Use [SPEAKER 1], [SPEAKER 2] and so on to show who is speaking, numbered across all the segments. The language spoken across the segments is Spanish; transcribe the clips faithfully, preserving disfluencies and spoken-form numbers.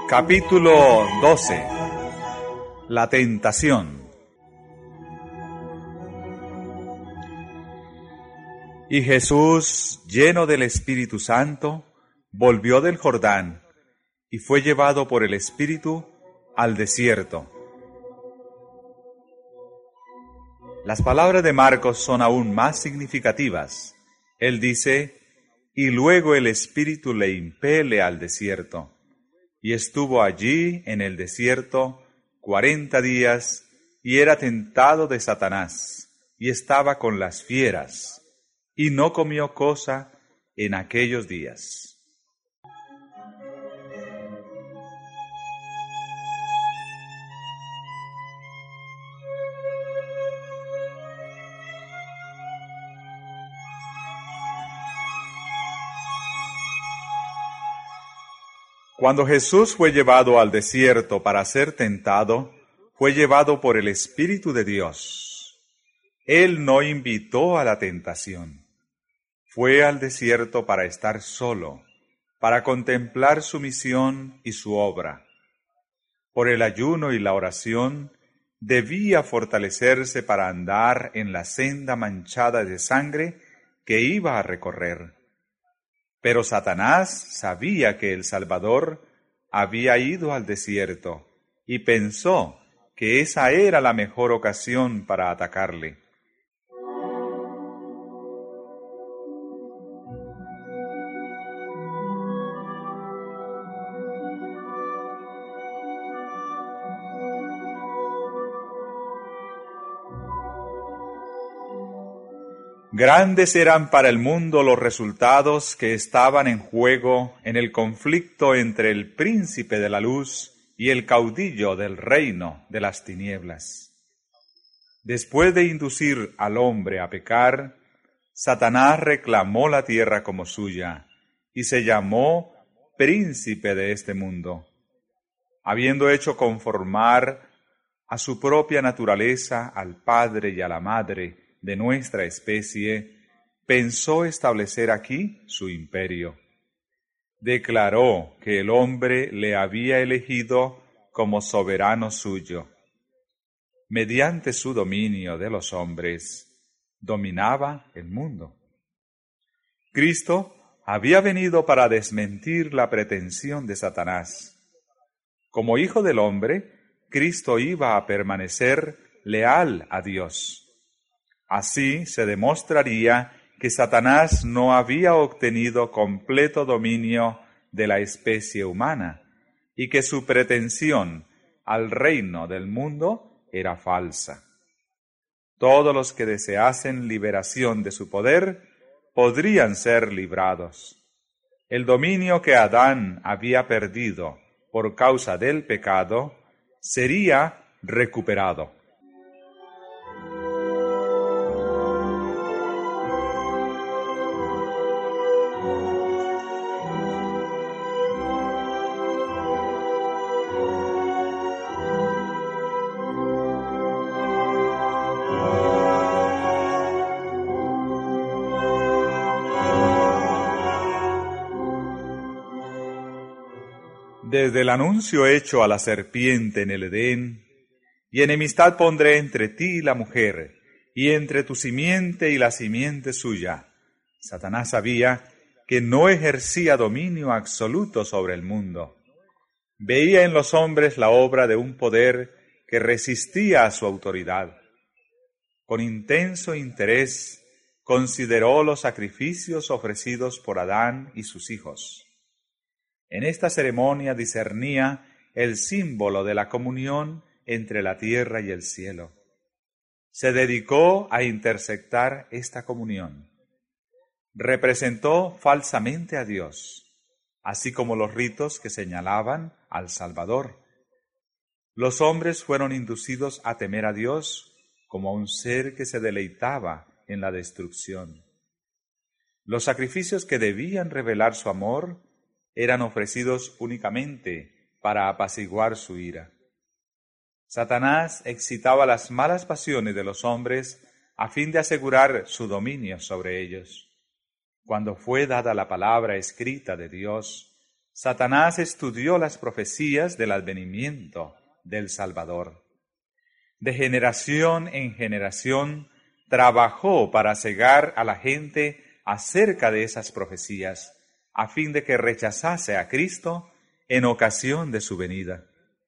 [SPEAKER 1] Capítulo doce. La tentación. Y Jesús, lleno del Espíritu Santo, volvió del Jordán y fue llevado por el Espíritu al desierto. Las palabras de Marcos son aún más significativas. Él dice, y luego el Espíritu le impele al desierto. Y estuvo allí en el desierto cuarenta días, y era tentado de Satanás, y estaba con las fieras, y no comió cosa en aquellos días. Cuando Jesús fue llevado al desierto para ser tentado, fue llevado por el Espíritu de Dios. Él no invitó a la tentación. Fue al desierto para estar solo, para contemplar su misión y su obra. Por el ayuno y la oración, debía fortalecerse para andar en la senda manchada de sangre que iba a recorrer. Pero Satanás sabía que el Salvador había ido al desierto y pensó que esa era la mejor ocasión para atacarle. Grandes eran para el mundo los resultados que estaban en juego en el conflicto entre el príncipe de la luz y el caudillo del reino de las tinieblas. Después de inducir al hombre a pecar, Satanás reclamó la tierra como suya y se llamó príncipe de este mundo, habiendo hecho conformar a su propia naturaleza al padre y a la madre de nuestra especie, pensó establecer aquí su imperio. Declaró que el hombre le había elegido como soberano suyo. Mediante su dominio de los hombres, dominaba el mundo. Cristo había venido para desmentir la pretensión de Satanás. Como hijo del hombre, Cristo iba a permanecer leal a Dios. Así se demostraría que Satanás no había obtenido completo dominio de la especie humana y que su pretensión al reino del mundo era falsa. Todos los que deseasen liberación de su poder podrían ser librados. El dominio que Adán había perdido por causa del pecado sería recuperado. Desde el anuncio hecho a la serpiente en el Edén, y enemistad pondré entre ti y la mujer, y entre tu simiente y la simiente suya, Satanás sabía que no ejercía dominio absoluto sobre el mundo. Veía en los hombres la obra de un poder que resistía a su autoridad. Con intenso interés consideró los sacrificios ofrecidos por Adán y sus hijos. En esta ceremonia discernía el símbolo de la comunión entre la tierra y el cielo. Se dedicó a intersectar esta comunión. Representó falsamente a Dios, así como los ritos que señalaban al Salvador. Los hombres fueron inducidos a temer a Dios como a un ser que se deleitaba en la destrucción. Los sacrificios que debían revelar su amor eran ofrecidos únicamente para apaciguar su ira. Satanás excitaba las malas pasiones de los hombres a fin de asegurar su dominio sobre ellos. Cuando fue dada la palabra escrita de Dios, Satanás estudió las profecías del advenimiento del Salvador. De generación en generación trabajó para cegar a la gente acerca de esas profecías, a fin de que rechazase a Cristo en ocasión de su venida.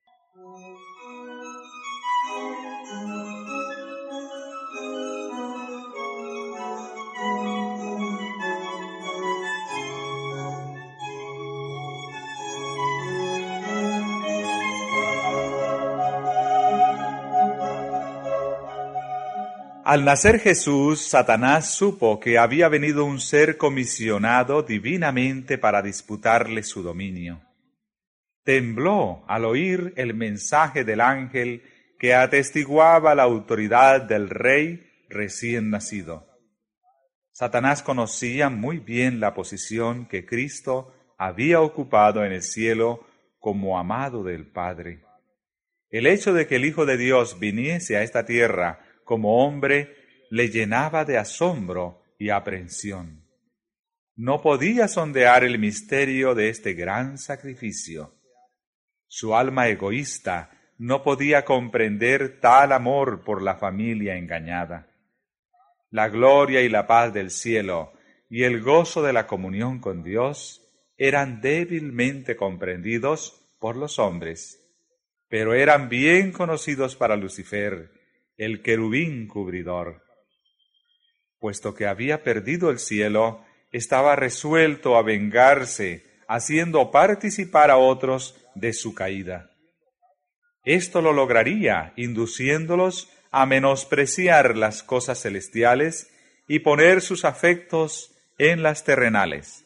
[SPEAKER 1] Al nacer Jesús, Satanás supo que había venido un ser comisionado divinamente para disputarle su dominio. Tembló al oír el mensaje del ángel que atestiguaba la autoridad del rey recién nacido. Satanás conocía muy bien la posición que Cristo había ocupado en el cielo como amado del Padre. El hecho de que el Hijo de Dios viniese a esta tierra como hombre le llenaba de asombro y aprehensión. No podía sondear el misterio de este gran sacrificio. Su alma egoísta no podía comprender tal amor por la familia engañada. La gloria y la paz del cielo y el gozo de la comunión con Dios eran débilmente comprendidos por los hombres, pero eran bien conocidos para Lucifer, el querubín cubridor. Puesto que había perdido el cielo, estaba resuelto a vengarse, haciendo participar a otros de su caída. Esto lo lograría induciéndolos a menospreciar las cosas celestiales y poner sus afectos en las terrenales.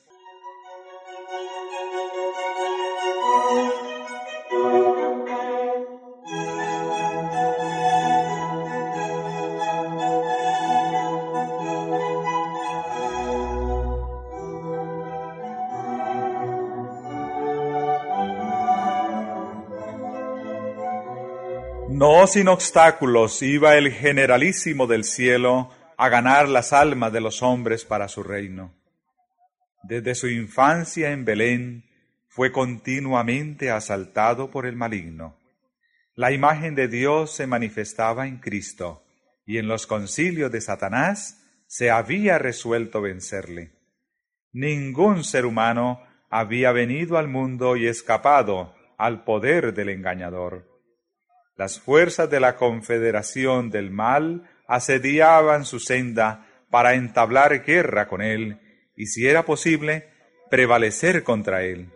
[SPEAKER 1] No sin obstáculos iba el generalísimo del cielo a ganar las almas de los hombres para su reino. Desde su infancia en Belén fue continuamente asaltado por el maligno. La imagen de Dios se manifestaba en Cristo, y en los concilios de Satanás se había resuelto vencerle. Ningún ser humano había venido al mundo y escapado al poder del engañador. Las fuerzas de la confederación del mal asediaban su senda para entablar guerra con él y, si era posible, prevalecer contra él.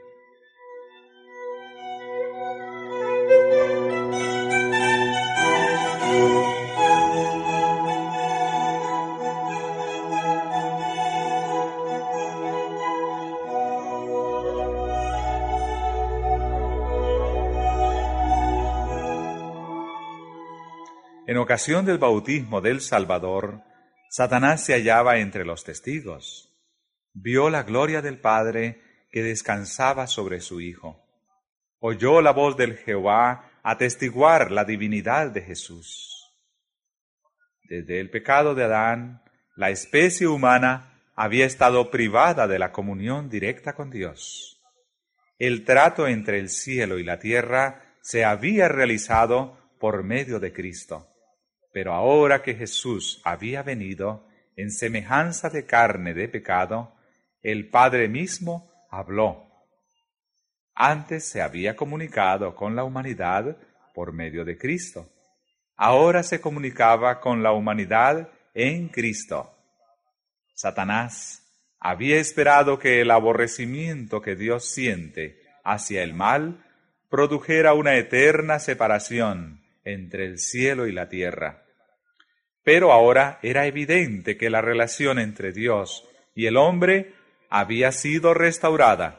[SPEAKER 1] En ocasión del bautismo del Salvador, Satanás se hallaba entre los testigos. Vio la gloria del Padre que descansaba sobre su Hijo. Oyó la voz del Jehová atestiguar la divinidad de Jesús. Desde el pecado de Adán, la especie humana había estado privada de la comunión directa con Dios. El trato entre el cielo y la tierra se había realizado por medio de Cristo. Pero ahora que Jesús había venido en semejanza de carne de pecado, el Padre mismo habló. Antes se había comunicado con la humanidad por medio de Cristo. Ahora se comunicaba con la humanidad en Cristo. Satanás había esperado que el aborrecimiento que Dios siente hacia el mal produjera una eterna separación entre el cielo y la tierra. Pero ahora era evidente que la relación entre Dios y el hombre había sido restaurada.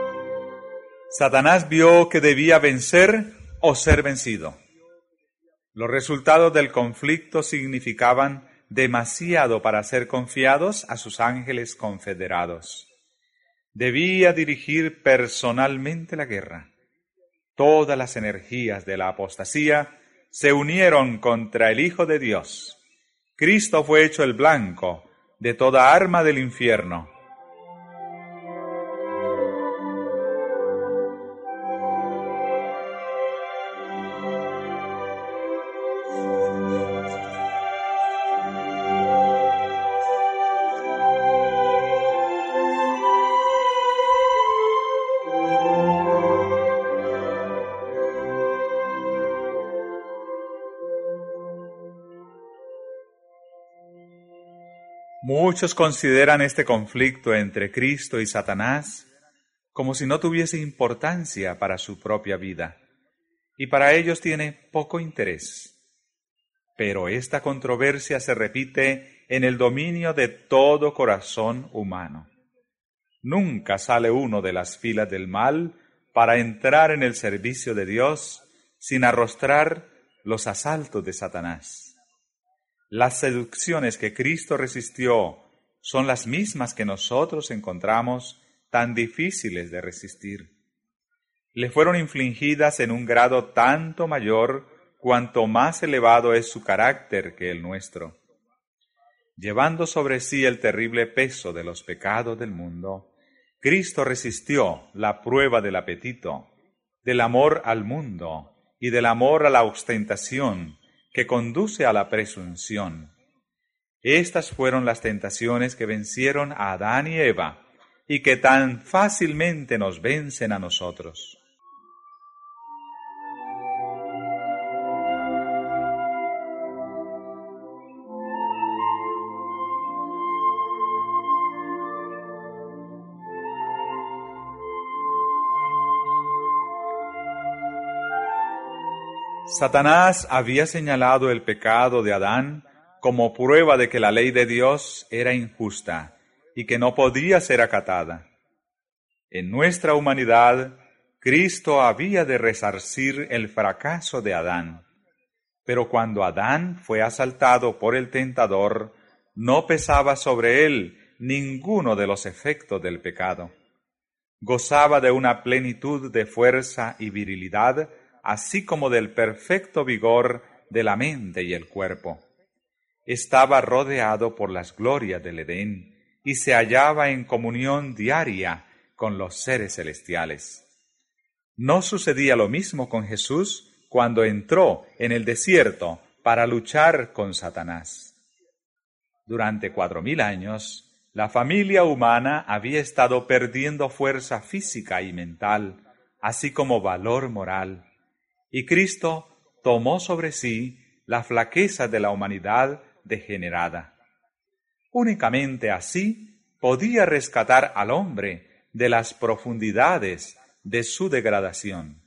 [SPEAKER 1] Satanás vio que debía vencer o ser vencido. Los resultados del conflicto significaban demasiado para ser confiados a sus ángeles confederados. Debía dirigir personalmente la guerra. Todas las energías de la apostasía se unieron contra el Hijo de Dios. Cristo fue hecho el blanco de toda arma del infierno. Muchos consideran este conflicto entre Cristo y Satanás como si no tuviese importancia para su propia vida, y para ellos tiene poco interés. Pero esta controversia se repite en el dominio de todo corazón humano. Nunca sale uno de las filas del mal para entrar en el servicio de Dios sin arrostrar los asaltos de Satanás. Las seducciones que Cristo resistió son las mismas que nosotros encontramos tan difíciles de resistir. Le fueron infligidas en un grado tanto mayor cuanto más elevado es su carácter que el nuestro. Llevando sobre sí el terrible peso de los pecados del mundo, Cristo resistió la prueba del apetito, del amor al mundo y del amor a la ostentación que conduce a la presunción. Estas fueron las tentaciones que vencieron a Adán y Eva y que tan fácilmente nos vencen a nosotros. Satanás había señalado el pecado de Adán como prueba de que la ley de Dios era injusta y que no podía ser acatada. En nuestra humanidad, Cristo había de resarcir el fracaso de Adán. Pero cuando Adán fue asaltado por el tentador, no pesaba sobre él ninguno de los efectos del pecado. Gozaba de una plenitud de fuerza y virilidad, así como del perfecto vigor de la mente y el cuerpo. Estaba rodeado por las glorias del Edén y se hallaba en comunión diaria con los seres celestiales. ¿No sucedía lo mismo con Jesús cuando entró en el desierto para luchar con Satanás? Durante cuatro mil años, la familia humana había estado perdiendo fuerza física y mental, así como valor moral. Y Cristo tomó sobre sí la flaqueza de la humanidad degenerada. Únicamente así podía rescatar al hombre de las profundidades de su degradación.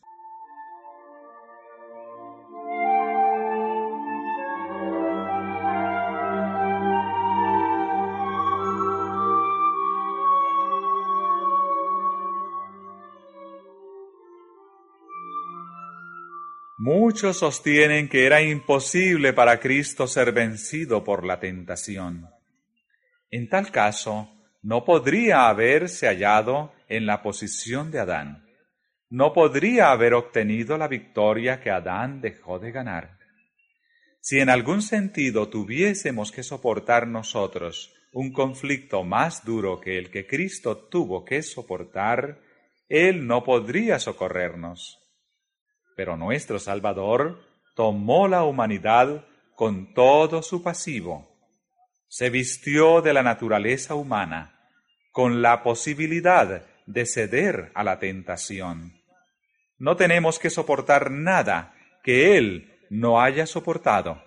[SPEAKER 1] Muchos sostienen que era imposible para Cristo ser vencido por la tentación. En tal caso, no podría haberse hallado en la posición de Adán. No podría haber obtenido la victoria que Adán dejó de ganar. Si en algún sentido tuviésemos que soportar nosotros un conflicto más duro que el que Cristo tuvo que soportar, Él no podría socorrernos. Pero nuestro Salvador tomó la humanidad con todo su pasivo. Se vistió de la naturaleza humana, con la posibilidad de ceder a la tentación. No tenemos que soportar nada que Él no haya soportado.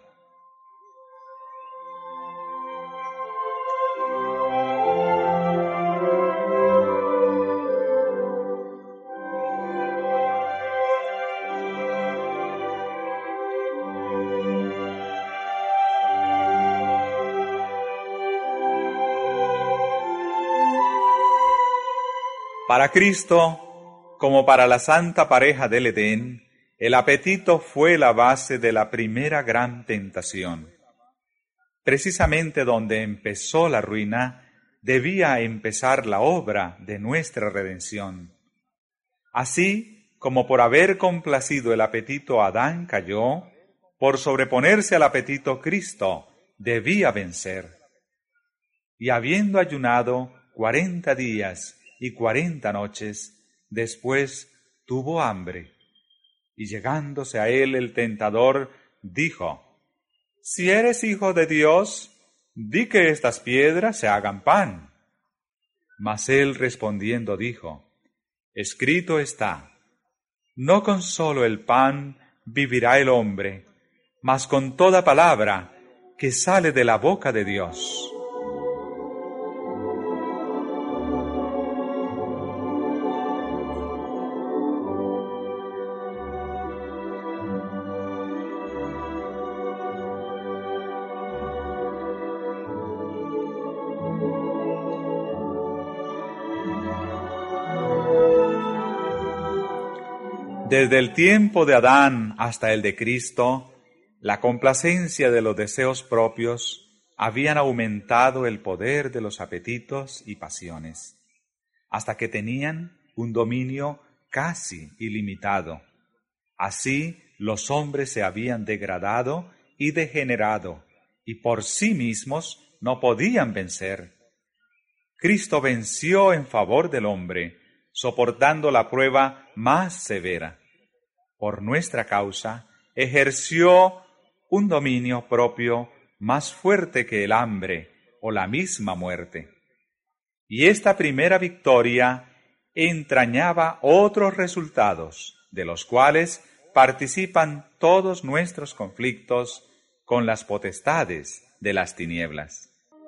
[SPEAKER 1] Para Cristo, como para la santa pareja del Edén, El apetito fue la base de la primera gran tentación. Precisamente donde empezó la ruina, debía empezar la obra de nuestra redención. Así como por haber complacido el apetito Adán cayó, por sobreponerse al apetito Cristo debía vencer. Y habiendo ayunado cuarenta días y cuarenta noches, después tuvo hambre. Y llegándose a él el tentador, dijo: Si eres hijo de Dios, di que estas piedras se hagan pan. Mas él respondiendo dijo: Escrito está, no con solo el pan vivirá el hombre, mas con toda palabra que sale de la boca de Dios. Desde el tiempo de Adán hasta el de Cristo, la complacencia de los deseos propios habían aumentado el poder de los apetitos y pasiones, hasta que tenían un dominio casi ilimitado. Así los hombres se habían degradado y degenerado, y por sí mismos no podían vencer. Cristo venció en favor del hombre, soportando la prueba más severa. Por nuestra causa, ejerció un dominio propio más fuerte que el hambre o la misma muerte. Y esta primera victoria entrañaba otros resultados, de los cuales participan todos nuestros conflictos con las potestades de las tinieblas.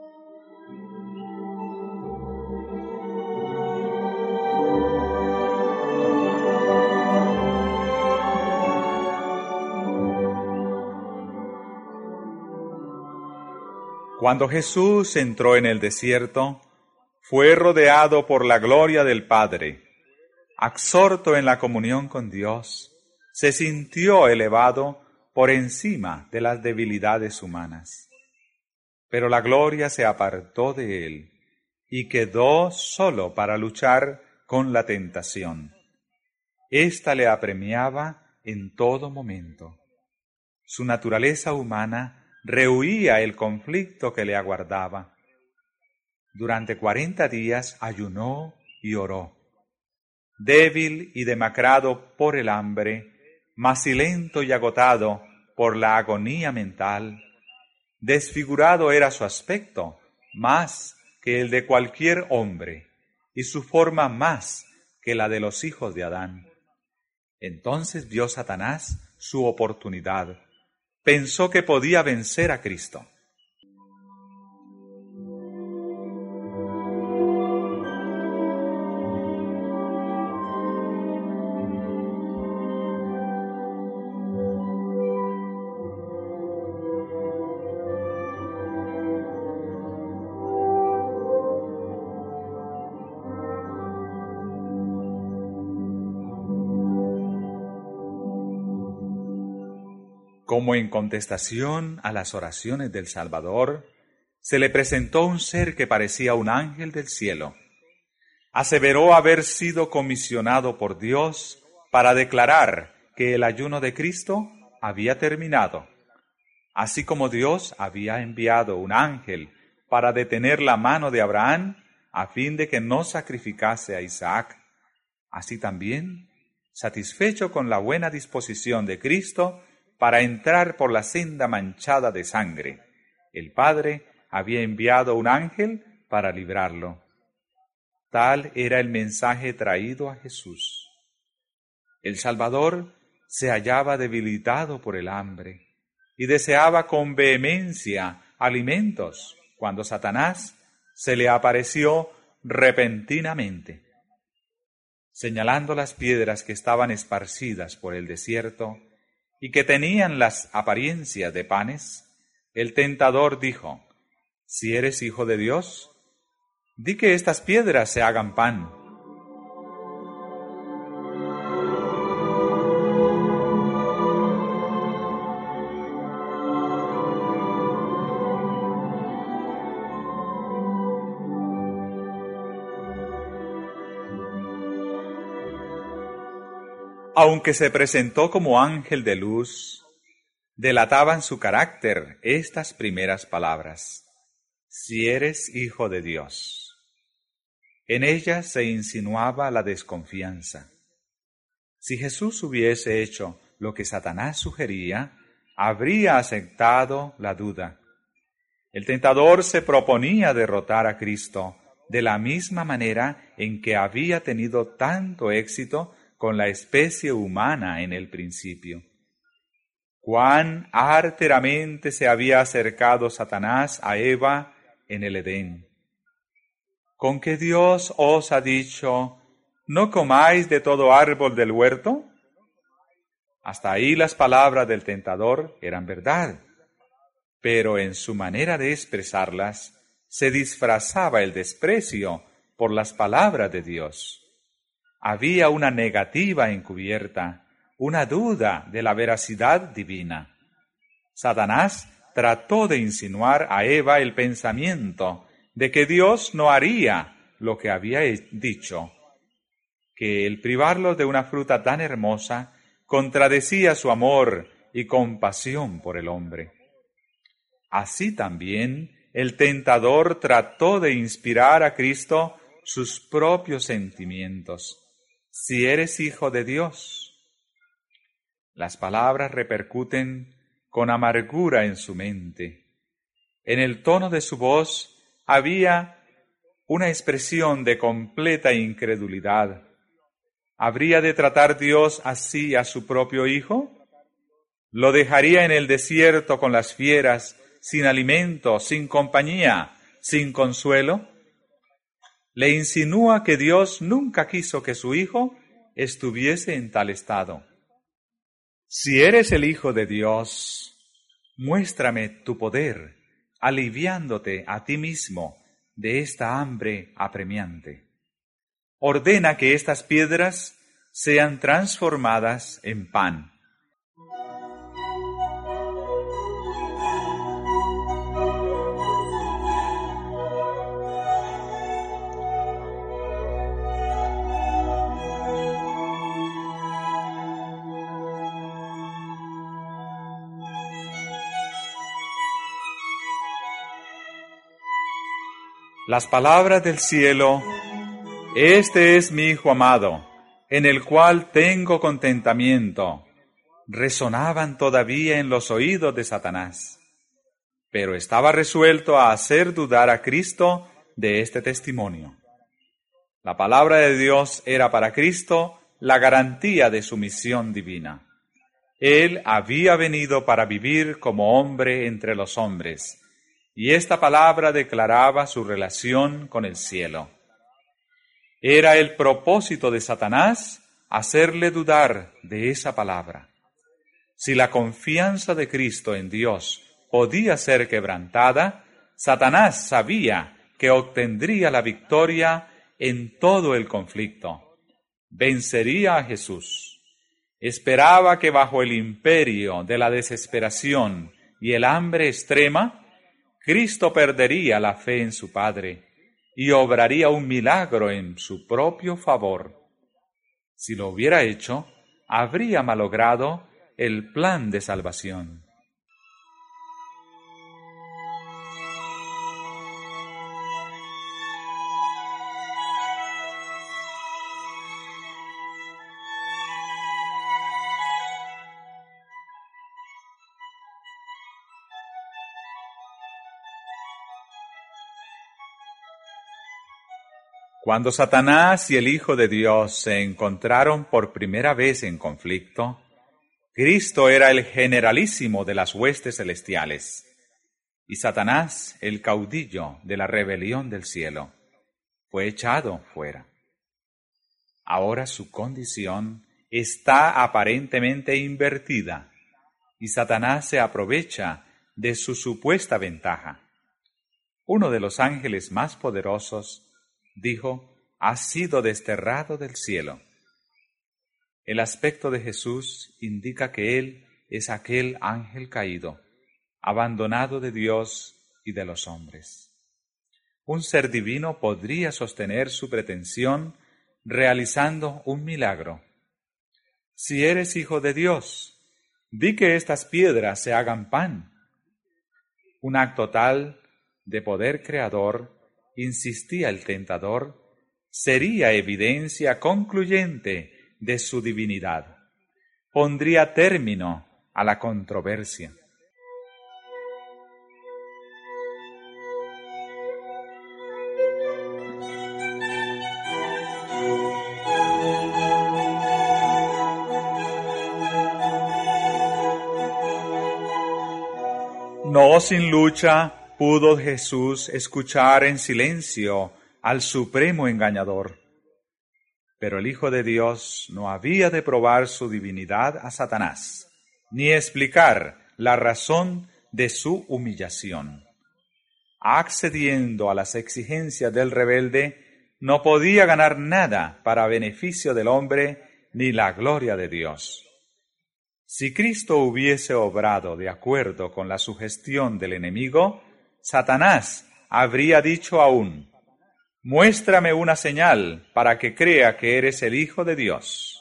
[SPEAKER 1] Cuando Jesús entró en el desierto, fue rodeado por la gloria del Padre. Absorto en la comunión con Dios, se sintió elevado por encima de las debilidades humanas. Pero la gloria se apartó de él y quedó solo para luchar con la tentación. Esta le apremiaba en todo momento. Su naturaleza humana rehuía el conflicto que le aguardaba. Durante cuarenta días ayunó y oró. Débil y demacrado por el hambre, macilento y agotado por la agonía mental, desfigurado era su aspecto más que el de cualquier hombre, y su forma más que la de los hijos de Adán. Entonces vio Satanás su oportunidad. Pensó que podía vencer a Cristo. Como en contestación a las oraciones del Salvador, se le presentó un ser que parecía un ángel del cielo. Aseveró haber sido comisionado por Dios para declarar que el ayuno de Cristo había terminado, así como Dios había enviado un ángel para detener la mano de Abraham a fin de que no sacrificase a Isaac. Así también, satisfecho con la buena disposición de Cristo para entrar por la senda manchada de sangre, el Padre había enviado un ángel para librarlo. Tal era el mensaje traído a Jesús. El Salvador se hallaba debilitado por el hambre y deseaba con vehemencia alimentos cuando Satanás se le apareció repentinamente. Señalando las piedras que estaban esparcidas por el desierto y que tenían las apariencias de panes, el tentador dijo: Si eres hijo de Dios, di que estas piedras se hagan pan. Aunque se presentó como ángel de luz, delataban su carácter estas primeras palabras: si eres hijo de Dios. En ellas se insinuaba la desconfianza. Si Jesús hubiese hecho lo que Satanás sugería, habría aceptado la duda. El tentador se proponía derrotar a Cristo de la misma manera en que había tenido tanto éxito con la especie humana en el principio. Cuán arteramente se había acercado Satanás a Eva en el Edén. ¿Con que Dios os ha dicho, no comáis de todo árbol del huerto? Hasta ahí las palabras del tentador eran verdad, pero en su manera de expresarlas se disfrazaba el desprecio por las palabras de Dios. Había una negativa encubierta, una duda de la veracidad divina. Satanás trató de insinuar a Eva el pensamiento de que Dios no haría lo que había dicho, que el privarlo de una fruta tan hermosa contradecía su amor y compasión por el hombre. Así también el tentador trató de inspirar a Cristo sus propios sentimientos. Si eres hijo de Dios. Las palabras repercuten con amargura en su mente. En el tono de su voz había una expresión de completa incredulidad. ¿Habría de tratar Dios así a su propio hijo? ¿Lo dejaría en el desierto con las fieras, sin alimento, sin compañía, sin consuelo? Le insinúa que Dios nunca quiso que su hijo estuviese en tal estado. Si eres el Hijo de Dios, muéstrame tu poder, aliviándote a ti mismo de esta hambre apremiante. Ordena que estas piedras sean transformadas en pan. Las palabras del cielo: este es mi Hijo amado, en el cual tengo contentamiento, resonaban todavía en los oídos de Satanás. Pero estaba resuelto a hacer dudar a Cristo de este testimonio. La palabra de Dios era para Cristo la garantía de su misión divina. Él había venido para vivir como hombre entre los hombres, y esta palabra declaraba su relación con el cielo. Era el propósito de Satanás hacerle dudar de esa palabra. Si la confianza de Cristo en Dios podía ser quebrantada, Satanás sabía que obtendría la victoria en todo el conflicto. Vencería a Jesús. Esperaba que bajo el imperio de la desesperación y el hambre extrema, Cristo perdería la fe en su Padre y obraría un milagro en su propio favor. Si lo hubiera hecho, habría malogrado el plan de salvación. Cuando Satanás y el Hijo de Dios se encontraron por primera vez en conflicto, Cristo era el generalísimo de las huestes celestiales y Satanás el caudillo de la rebelión del cielo. Fue echado fuera. Ahora su condición está aparentemente invertida y Satanás se aprovecha de su supuesta ventaja. Uno de los ángeles más poderosos dijo: ha sido desterrado del cielo. El aspecto de Jesús indica que Él es aquel ángel caído, abandonado de Dios y de los hombres. Un ser divino podría sostener su pretensión realizando un milagro. si eres hijo de Dios, di que estas piedras se hagan pan. Un acto tal de poder creador, insistía el tentador, sería evidencia concluyente de su divinidad. Pondría término a la controversia. No sin lucha pudo Jesús escuchar en silencio al supremo engañador. Pero el Hijo de Dios no había de probar su divinidad a Satanás, ni explicar la razón de su humillación. Accediendo a las exigencias del rebelde, no podía ganar nada para beneficio del hombre ni la gloria de Dios. Si Cristo hubiese obrado de acuerdo con la sugestión del enemigo, Satanás habría dicho aún: «Muéstrame una señal para que crea que eres el Hijo de Dios».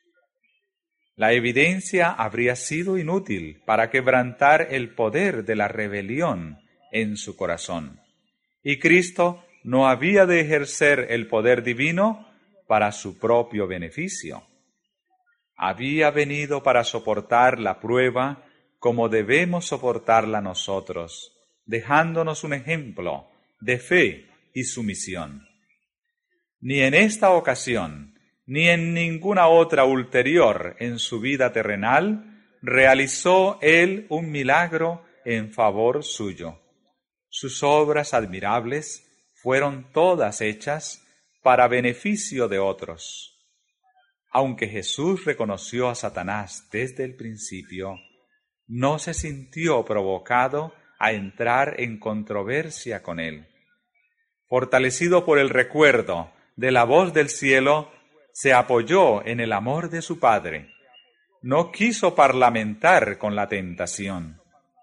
[SPEAKER 1] La evidencia habría sido inútil para quebrantar el poder de la rebelión en su corazón, y Cristo no había de ejercer el poder divino para su propio beneficio. Había venido para soportar la prueba como debemos soportarla nosotros, dejándonos un ejemplo de fe y sumisión. Ni en esta ocasión, ni en ninguna otra ulterior en su vida terrenal, realizó él un milagro en favor suyo. Sus obras admirables fueron todas hechas para beneficio de otros. Aunque Jesús reconoció a Satanás desde el principio, no se sintió provocado a entrar en controversia con él. Fortalecido por el recuerdo de la voz del cielo, se apoyó en el amor de su Padre. No quiso parlamentar con la tentación.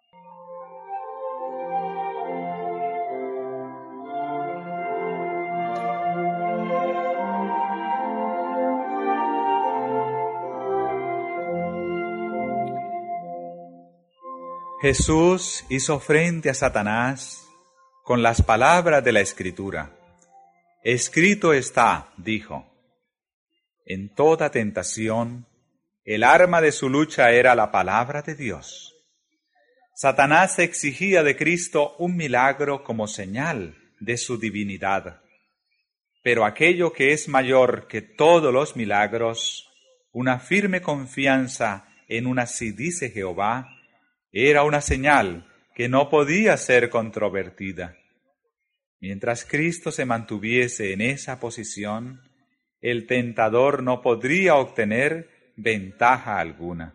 [SPEAKER 1] Jesús hizo frente a Satanás con las palabras de la Escritura. Escrito está, dijo. En toda tentación, el arma de su lucha era la palabra de Dios. Satanás exigía de Cristo un milagro como señal de su divinidad. Pero aquello que es mayor que todos los milagros, una firme confianza en un así dice Jehová, era una señal que no podía ser controvertida. Mientras Cristo se mantuviese en esa posición, el tentador no podría obtener ventaja alguna.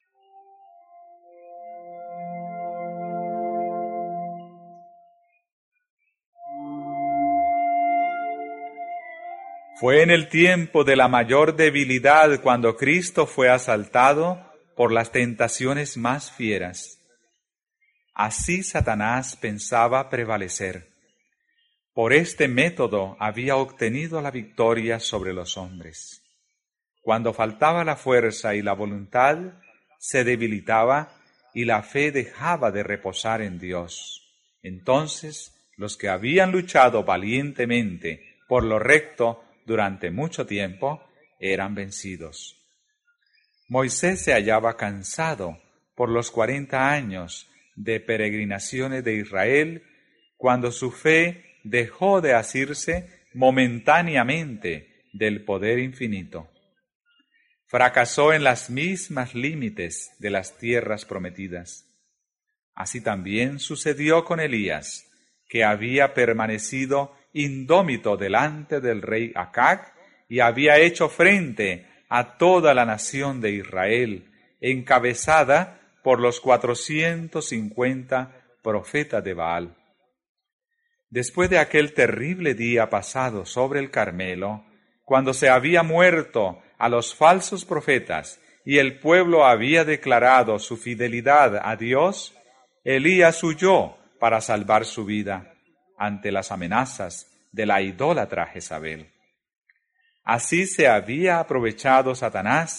[SPEAKER 1] Fue en el tiempo de la mayor debilidad cuando Cristo fue asaltado por las tentaciones más fieras. Así Satanás pensaba prevalecer. Por este método había obtenido la victoria sobre los hombres. Cuando faltaba la fuerza y la voluntad, se debilitaba y la fe dejaba de reposar en Dios. Entonces, los que habían luchado valientemente por lo recto durante mucho tiempo, eran vencidos. Moisés se hallaba cansado por los cuarenta años de peregrinaciones de Israel, cuando su fe dejó de asirse momentáneamente del poder infinito. Fracasó en las mismas límites de las tierras prometidas. Así también sucedió con Elías, que había permanecido indómito delante del rey Acab y había hecho frente a toda la nación de Israel, encabezada por los cuatrocientos cincuenta profetas de Baal. Después de aquel terrible día pasado sobre el Carmelo, cuando se había muerto a los falsos profetas y el pueblo había declarado su fidelidad a Dios, Elías huyó para salvar su vida ante las amenazas de la idólatra Jezabel. Así se había aprovechado Satanás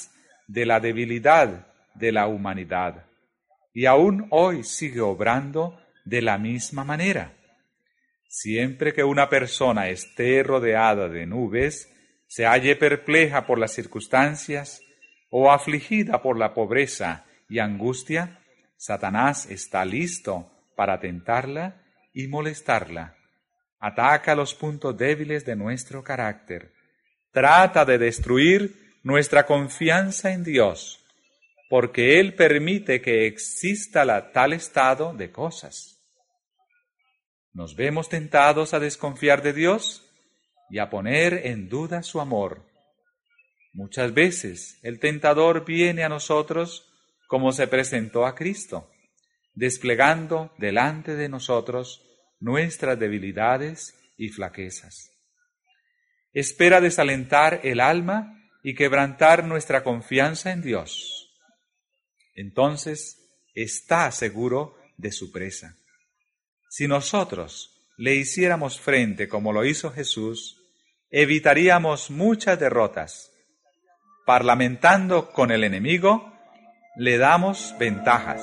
[SPEAKER 1] de la debilidad de la humanidad, y aún hoy sigue obrando de la misma manera. Siempre que una persona esté rodeada de nubes, se halle perpleja por las circunstancias o afligida por la pobreza y angustia, Satanás está listo para tentarla y molestarla. Ataca los puntos débiles de nuestro carácter. Trata de destruir nuestra confianza en Dios, porque Él permite que exista la, tal estado de cosas. Nos vemos tentados a desconfiar de Dios y a poner en duda su amor. Muchas veces el tentador viene a nosotros como se presentó a Cristo, desplegando delante de nosotros nuestras debilidades y flaquezas. Espera desalentar el alma y quebrantar nuestra confianza en Dios. Entonces está seguro de su presa. Si nosotros le hiciéramos frente como lo hizo Jesús, evitaríamos muchas derrotas. Parlamentando con el enemigo, le damos ventajas.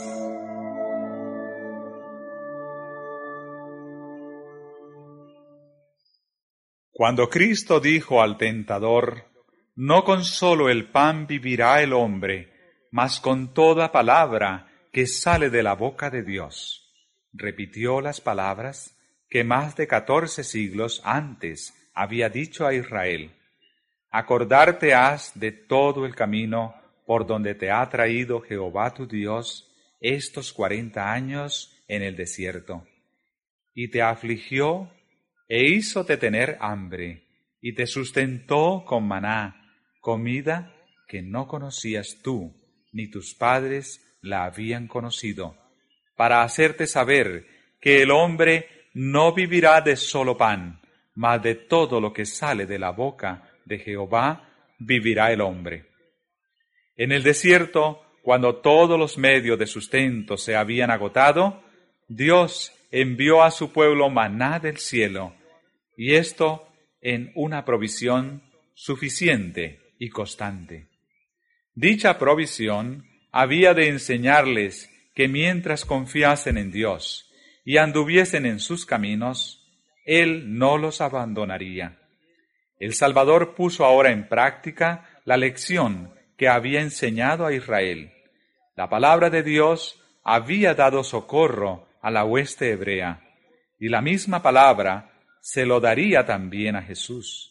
[SPEAKER 1] Cuando Cristo dijo al tentador, «No con solo el pan vivirá el hombre, mas con toda palabra que sale de la boca de Dios», repitió las palabras que más de catorce siglos antes había dicho a Israel. Acordarte has de todo el camino por donde te ha traído Jehová tu Dios estos cuarenta años en el desierto, y te afligió e hízote tener hambre, y te sustentó con maná, comida que no conocías tú, ni tus padres la habían conocido, para hacerte saber que el hombre no vivirá de solo pan, mas de todo lo que sale de la boca de Jehová vivirá el hombre. En el desierto, cuando todos los medios de sustento se habían agotado, Dios envió a su pueblo maná del cielo, y esto en una provisión suficiente y constante. Dicha provisión había de enseñarles que mientras confiasen en Dios y anduviesen en sus caminos, Él no los abandonaría. El Salvador puso ahora en práctica la lección que había enseñado a Israel. La palabra de Dios había dado socorro a la hueste hebrea, y la misma palabra se lo daría también a Jesús.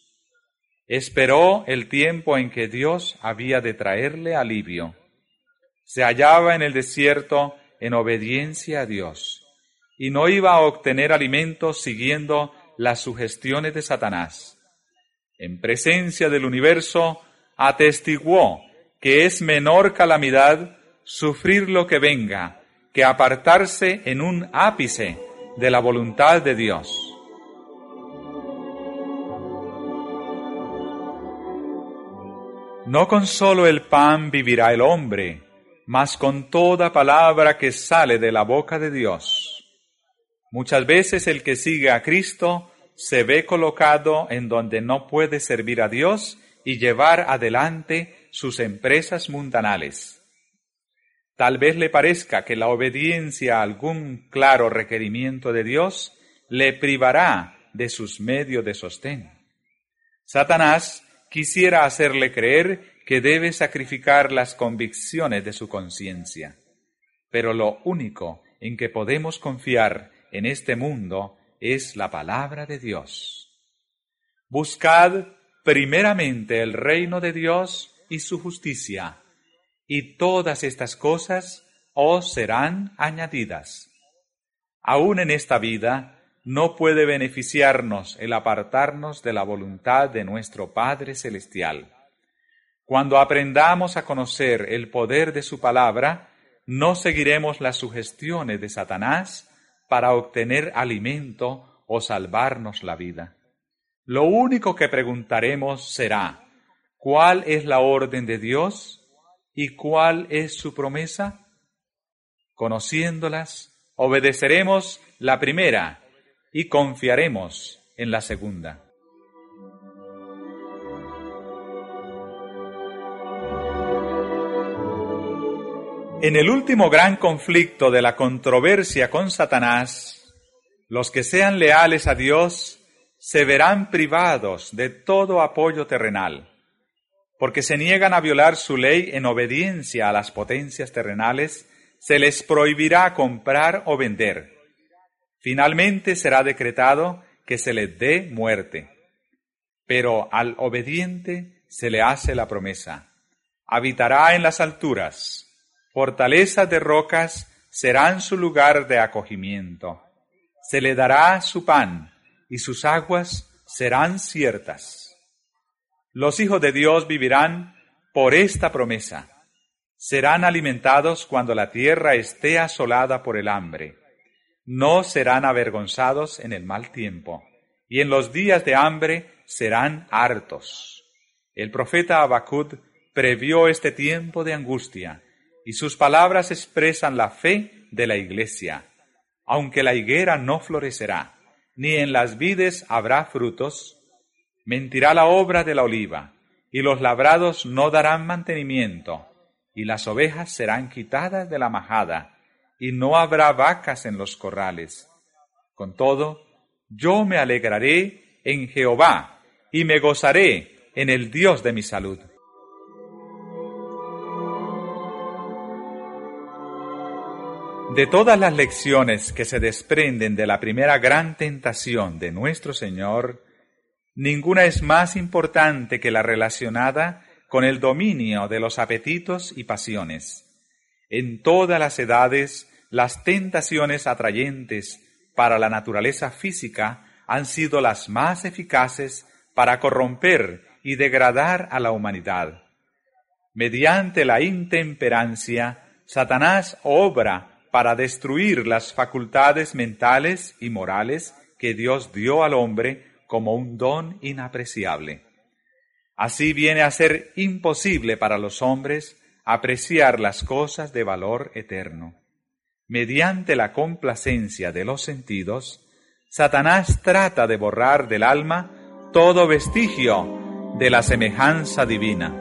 [SPEAKER 1] Esperó el tiempo en que Dios había de traerle alivio. Se hallaba en el desierto en obediencia a Dios, y no iba a obtener alimento siguiendo las sugestiones de Satanás. En presencia del universo, atestiguó que es menor calamidad sufrir lo que venga que apartarse en un ápice de la voluntad de Dios. No con solo el pan vivirá el hombre, mas con toda palabra que sale de la boca de Dios. Muchas veces el que sigue a Cristo se ve colocado en donde no puede servir a Dios y llevar adelante sus empresas mundanales. Tal vez le parezca que la obediencia a algún claro requerimiento de Dios le privará de sus medios de sostén. Satanás quisiera hacerle creer que debe sacrificar las convicciones de su conciencia. Pero lo único en que podemos confiar en este mundo es la palabra de Dios. Buscad primeramente el reino de Dios y su justicia, y todas estas cosas os serán añadidas. Aún en esta vida no puede beneficiarnos el apartarnos de la voluntad de nuestro Padre Celestial. Cuando aprendamos a conocer el poder de su palabra, no seguiremos las sugestiones de Satanás para obtener alimento o salvarnos la vida. Lo único que preguntaremos será, ¿cuál es la orden de Dios y cuál es su promesa? Conociéndolas, obedeceremos la primera y confiaremos en la segunda. En el último gran conflicto de la controversia con Satanás, los que sean leales a Dios se verán privados de todo apoyo terrenal, porque se niegan a violar su ley en obediencia a las potencias terrenales, se les prohibirá comprar o vender. Finalmente será decretado que se les dé muerte. Pero al obediente se le hace la promesa: habitará en las alturas, fortalezas de rocas serán su lugar de acogimiento. Se le dará su pan y sus aguas serán ciertas. Los hijos de Dios vivirán por esta promesa. Serán alimentados cuando la tierra esté asolada por el hambre. No serán avergonzados en el mal tiempo, y en los días de hambre serán hartos. El profeta Habacuc previó este tiempo de angustia, y sus palabras expresan la fe de la Iglesia. Aunque la higuera no florecerá, ni en las vides habrá frutos, mentirá la obra de la oliva, y los labrados no darán mantenimiento, y las ovejas serán quitadas de la majada, y no habrá vacas en los corrales. Con todo, yo me alegraré en Jehová, y me gozaré en el Dios de mi salud. De todas las lecciones que se desprenden de la primera gran tentación de nuestro Señor, ninguna es más importante que la relacionada con el dominio de los apetitos y pasiones. En todas las edades, las tentaciones atrayentes para la naturaleza física han sido las más eficaces para corromper y degradar a la humanidad. Mediante la intemperancia, Satanás obra para destruir las facultades mentales y morales que Dios dio al hombre como un don inapreciable. Así viene a ser imposible para los hombres apreciar las cosas de valor eterno. Mediante la complacencia de los sentidos, Satanás trata de borrar del alma todo vestigio de la semejanza divina.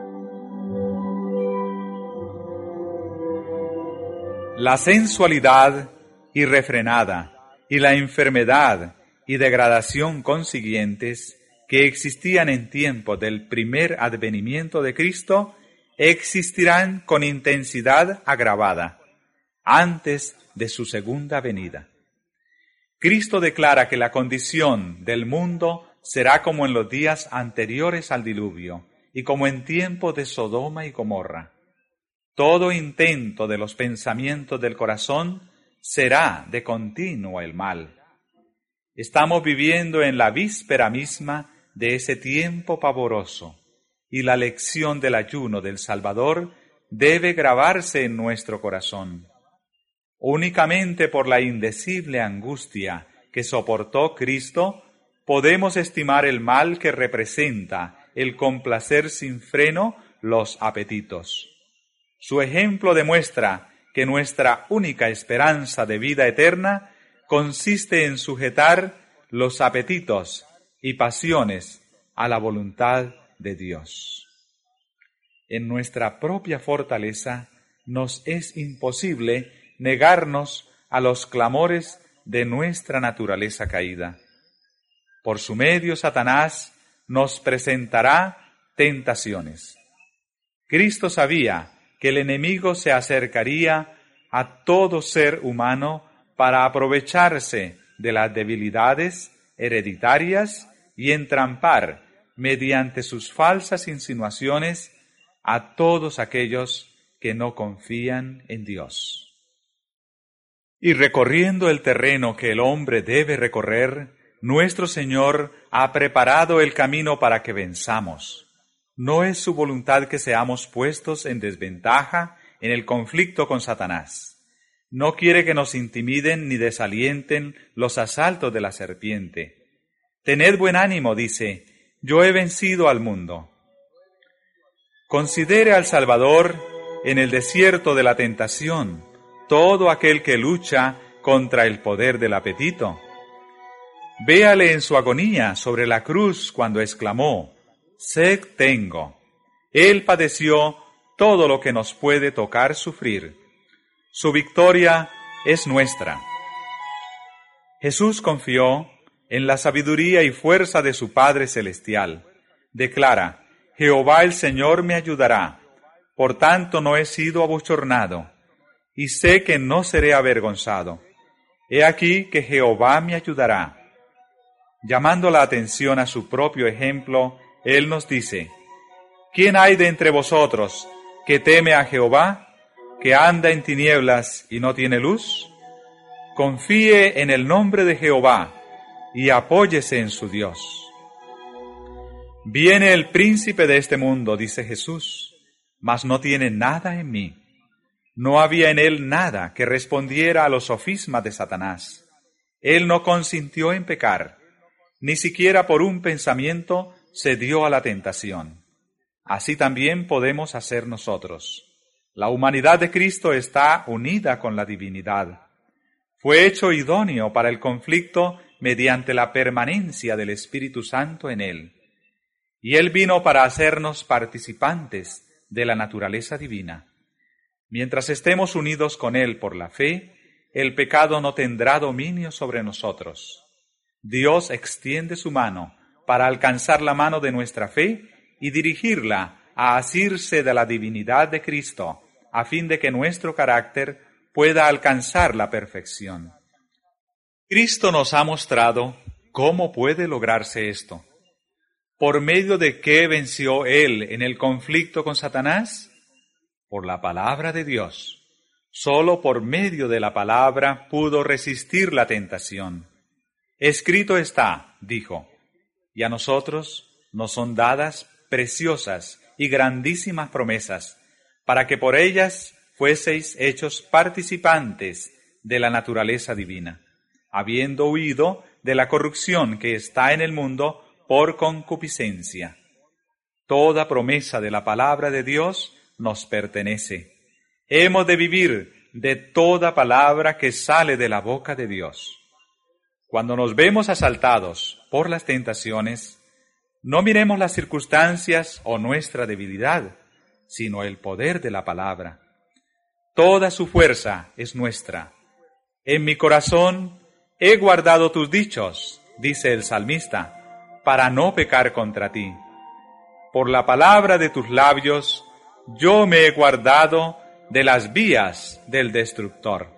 [SPEAKER 1] La sensualidad irrefrenada y la enfermedad y degradación consiguientes que existían en tiempo del primer advenimiento de Cristo existirán con intensidad agravada antes de su segunda venida. Cristo declara que la condición del mundo será como en los días anteriores al diluvio y como en tiempo de Sodoma y Gomorra. Todo intento de los pensamientos del corazón será de continuo el mal. Estamos viviendo en la víspera misma de ese tiempo pavoroso, y la lección del ayuno del Salvador debe grabarse en nuestro corazón. Únicamente por la indecible angustia que soportó Cristo, podemos estimar el mal que representa el complacer sin freno los apetitos. Su ejemplo demuestra que nuestra única esperanza de vida eterna consiste en sujetar los apetitos y pasiones a la voluntad de Dios. En nuestra propia fortaleza nos es imposible negarnos a los clamores de nuestra naturaleza caída. Por su medio, Satanás nos presentará tentaciones. Cristo sabía que el enemigo se acercaría a todo ser humano para aprovecharse de las debilidades hereditarias y entrampar, mediante sus falsas insinuaciones, a todos aquellos que no confían en Dios. Y recorriendo el terreno que el hombre debe recorrer, nuestro Señor ha preparado el camino para que venzamos. No es su voluntad que seamos puestos en desventaja en el conflicto con Satanás. No quiere que nos intimiden ni desalienten los asaltos de la serpiente. Tened buen ánimo, dice, yo he vencido al mundo. Considere al Salvador en el desierto de la tentación, todo aquel que lucha contra el poder del apetito. Véale en su agonía sobre la cruz cuando exclamó, sed tengo. Él padeció todo lo que nos puede tocar sufrir. Su victoria es nuestra. Jesús confió en la sabiduría y fuerza de su Padre Celestial. Declara: Jehová el Señor me ayudará, por tanto no he sido abochornado, y sé que no seré avergonzado. He aquí que Jehová me ayudará. Llamando la atención a su propio ejemplo, Él nos dice: ¿quién hay de entre vosotros que teme a Jehová, que anda en tinieblas y no tiene luz? Confíe en el nombre de Jehová y apóyese en su Dios. Viene el príncipe de este mundo, dice Jesús, mas no tiene nada en mí. No había en él nada que respondiera a los sofismas de Satanás. Él no consintió en pecar, ni siquiera por un pensamiento se dio a la tentación. Así también podemos hacer nosotros. La humanidad de Cristo está unida con la divinidad. Fue hecho idóneo para el conflicto mediante la permanencia del Espíritu Santo en él. Y él vino para hacernos participantes de la naturaleza divina. Mientras estemos unidos con él por la fe, el pecado no tendrá dominio sobre nosotros. Dios extiende su mano para alcanzar la mano de nuestra fe y dirigirla a asirse de la divinidad de Cristo, a fin de que nuestro carácter pueda alcanzar la perfección. Cristo nos ha mostrado cómo puede lograrse esto. ¿Por medio de qué venció Él en el conflicto con Satanás? Por la palabra de Dios. Solo por medio de la palabra pudo resistir la tentación. Escrito está, dijo, y a nosotros nos son dadas preciosas y grandísimas promesas, para que por ellas fueseis hechos participantes de la naturaleza divina, habiendo huido de la corrupción que está en el mundo por concupiscencia. Toda promesa de la palabra de Dios nos pertenece. Hemos de vivir de toda palabra que sale de la boca de Dios. Cuando nos vemos asaltados por las tentaciones, no miremos las circunstancias o nuestra debilidad, sino el poder de la palabra. Toda su fuerza es nuestra. En mi corazón he guardado tus dichos, dice el salmista, para no pecar contra ti. Por la palabra de tus labios, yo me he guardado de las vías del destructor.